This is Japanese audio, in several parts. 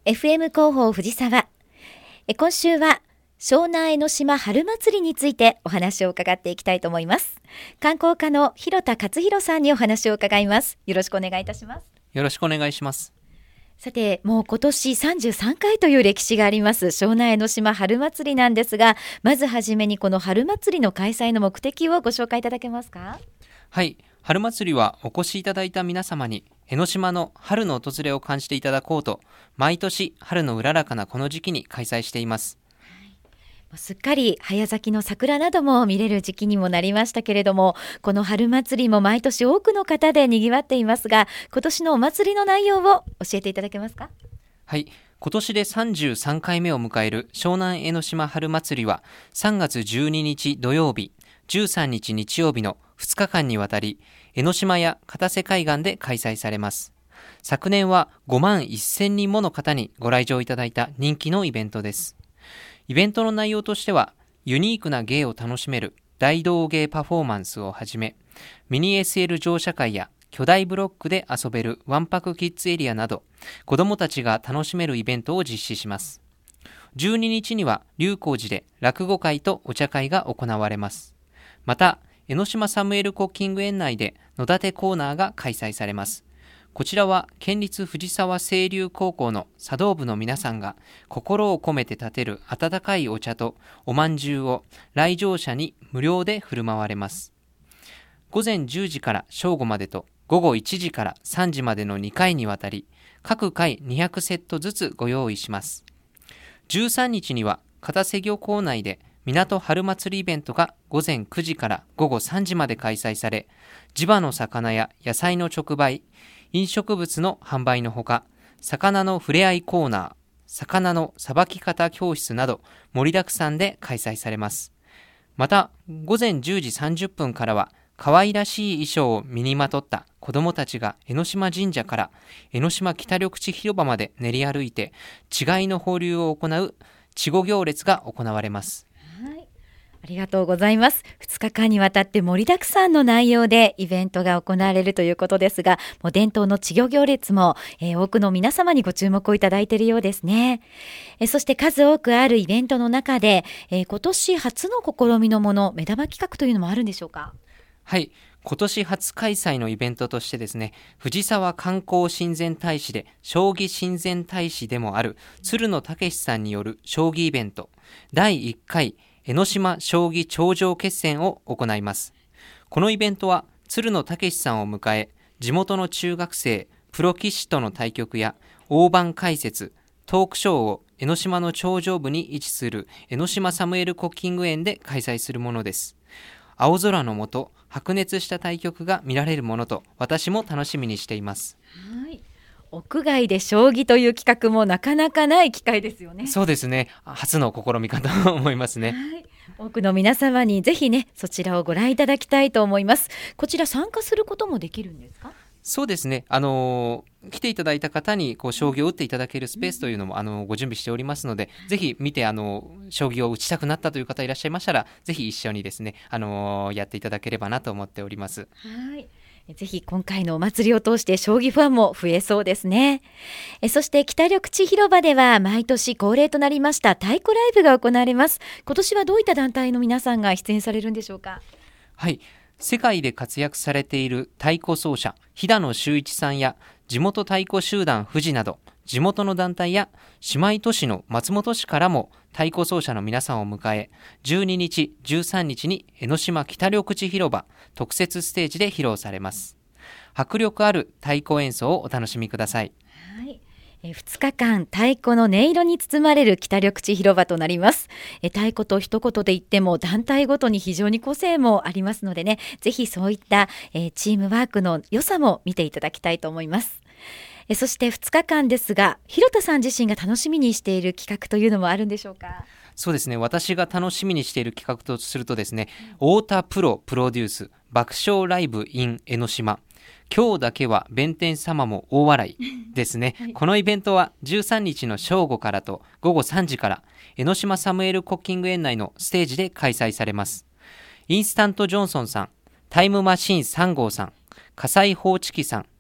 FM 広報藤沢。今週は湘南江ノ島春祭りについてお話を伺っていきたいと思います。観光課の広田克弘さんにお話を伺います。よろしくお願いいたします。 よろしくお願いします。 さて、もう今年33回という歴史があります湘南江ノ島春祭りなんですが、まずはじめにこの春祭りの開催の目的をご紹介いただけますか？ はい、春祭りはお越しいただいた皆様に江ノ島の春の訪れを感じていただこうと、毎年春のうららかなこの時期に開催しています。 すっかり早咲きの桜なども見れる時期にもなりましたけれども、この春祭りも毎年多くの方で賑わっていますが、今年のお祭りの内容を教えていただけますか？ はい、今年で33回目を迎える湘南江ノ島春祭りは3月12日土曜日、13日日曜日の2日間にわたり、江ノ島や片瀬海岸で開催されます。昨年は5万1000人もの方にご来場いただいた人気のイベントです。イベントの内容としては、ユニークな芸を楽しめる大道芸パフォーマンスをはじめ、ミニ SL 乗車会や巨大ブロックで遊べるわんぱくキッズエリアなど、子どもたちが楽しめるイベントを実施します。12日には龍光寺で落語会とお茶会が行われます。また、江ノ島サムエルコッキング園内で野立てコーナーが開催されます。こちらは県立藤沢清流高校の茶道部の皆さんが心を込めて立てる温かいお茶とおまんじゅうを来場者に無料で振る舞われます。午前10時から正午までと午後1時から3時までの2回にわたり、各回200セットずつご用意します。13日には片瀬漁港内で港春祭りイベントが午前9時から午後3時まで開催され、地場の魚や野菜の直売、飲食物の販売のほか、魚のふれあいコーナー、魚のさばき方教室など盛りだくさんで開催されます。また、午前10時30分からは、可愛らしい衣装を身にまとった子どもたちが江ノ島神社から江ノ島北緑地広場まで練り歩いて、稚貝の放流を行う稚児行列が行われます。 ありがとうございます。2日間にわたって盛りだくさんの内容でイベントが行われるということですが、もう伝統の稚魚行列も、多くの皆様にご注目をいただいているようですね。そして数多くあるイベントの中で、今年初の試みのもの、目玉企画というのもあるんでしょうか？ はい、今年初開催のイベントとしてですね、藤沢観光親善大使で将棋親善大使でもある鶴野武さんによる将棋イベント第1回江ノ島将棋頂上決戦を行います。このイベントは鶴野武さんを迎え、地元の中学生プロ棋士との対局や大盤解説、トークショーを江ノ島の頂上部に位置する江ノ島サムエルコッキング園で開催するものです。青空の下、白熱した対局が見られるものと、私も楽しみにしています。 はい、屋外で将棋という企画もなかなかない機会ですよね。 そうですね、初の試みかと思いますね。 はい、多くの皆様にぜひね、そちらをご覧いただきたいと思います。こちら参加することもできるんですか？ そうですね、来ていただいた方に将棋を打っていただけるスペースというのもご準備しておりますので、ぜひ見て将棋を打ちたくなったという方いらっしゃいましたら、ぜひ一緒にですね、やっていただければなと思っております。 はい、ぜひ今回のお祭りを通して将棋ファンも増えそうですね。そして北緑地広場では毎年恒例となりました太鼓ライブが行われます。今年はどういった団体の皆さんが出演されるんでしょうか？ はい、世界で活躍されている太鼓奏者飛騨野修一さんや地元太鼓集団富士など、地元の団体や姉妹都市の松本市からも太鼓奏者の皆さんを迎え、12日13日に江ノ島北緑地広場特設ステージで披露されます。迫力ある太鼓演奏をお楽しみください。 はい、2日間太鼓の音色に包まれる北緑地広場となります。太鼓と一言で言っても団体ごとに非常に個性もありますのでね、ぜひそういった、チームワークの良さも見ていただきたいと思います。そして2日間ですが、広田さん自身が楽しみにしている企画というのもあるんでしょうか？ そうですね、私が楽しみにしている企画とするとですね、太田プロプロデュース爆笑ライブ in 江ノ島、今日だけは弁天様も大笑いですね、はい、このイベントは13日の正午からと午後3時から江ノ島サムエルコッキング園内のステージで開催されます。インスタントジョンソンさん、タイムマシーン3号さん、火災報知器さん、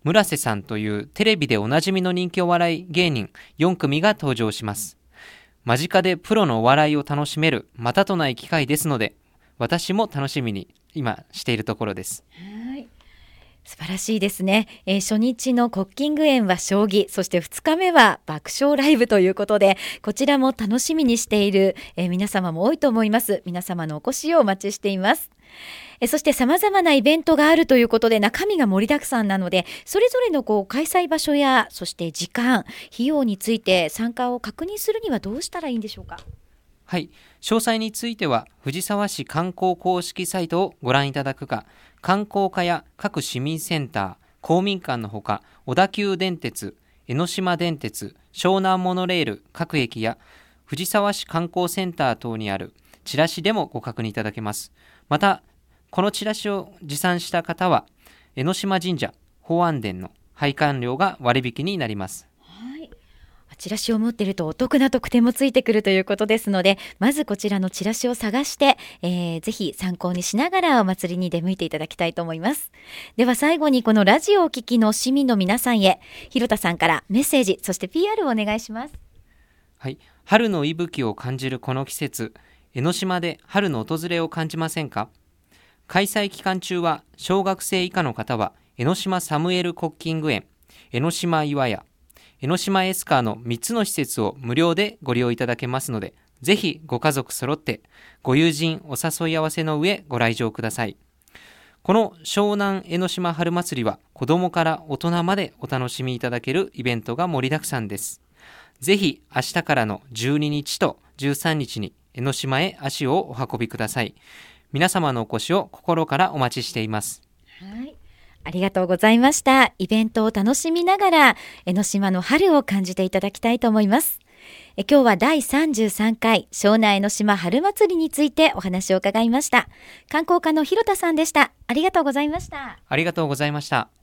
村瀬さんというテレビでおなじみの人気お笑い芸人4組が登場します。間近でプロのお笑いを楽しめるまたとない機会ですので、私も楽しみに今しているところです。 はい、素晴らしいですね。初日のコッキング宴は将棋、そして2日目は爆笑ライブということで、こちらも楽しみにしている、皆様も多いと思います。皆様のお越しをお待ちしています。そして様々なイベントがあるということで、中身が盛りだくさんなので、それぞれの開催場所や、そして時間、費用について参加を確認するにはどうしたらいいんでしょうか。 はい、詳細については藤沢市観光公式サイトをご覧いただくか、観光課や各市民センター、公民館のほか、小田急電鉄、江ノ島電鉄、湘南モノレール各駅や藤沢市観光センター等にあるチラシでもご確認いただけます。またこのチラシを持参した方は江ノ島神社保安殿の拝観料が割引になります。 はい、チラシを持っているとお得な特典もついてくるということですので、まずこちらのチラシを探して、ぜひ参考にしながらお祭りに出向いていただきたいと思います。では最後にこのラジオをお聞きの市民の皆さんへ、広田さんからメッセージ、そして PR をお願いします。 はい、春の息吹を感じるこの季節、江ノ島で春の訪れを感じませんか。開催期間中は小学生以下の方は江ノ島サムエルコッキング園、江ノ島岩屋、江ノ島エスカーの3つの施設を無料でご利用いただけますので、ぜひご家族揃ってご友人お誘い合わせの上ご来場ください。この湘南江ノ島春祭りは子どもから大人までお楽しみいただけるイベントが盛りだくさんです。ぜひ明日からの12日と13日に江ノ島へ足をお運びください。皆様のお越しを心からお待ちしています。 はい、ありがとうございました。イベントを楽しみながら江ノ島の春を感じていただきたいと思います。今日は第33回湘南江ノ島春祭りについてお話を伺いました。観光課の広田さんでした。ありがとうございました。 ありがとうございました。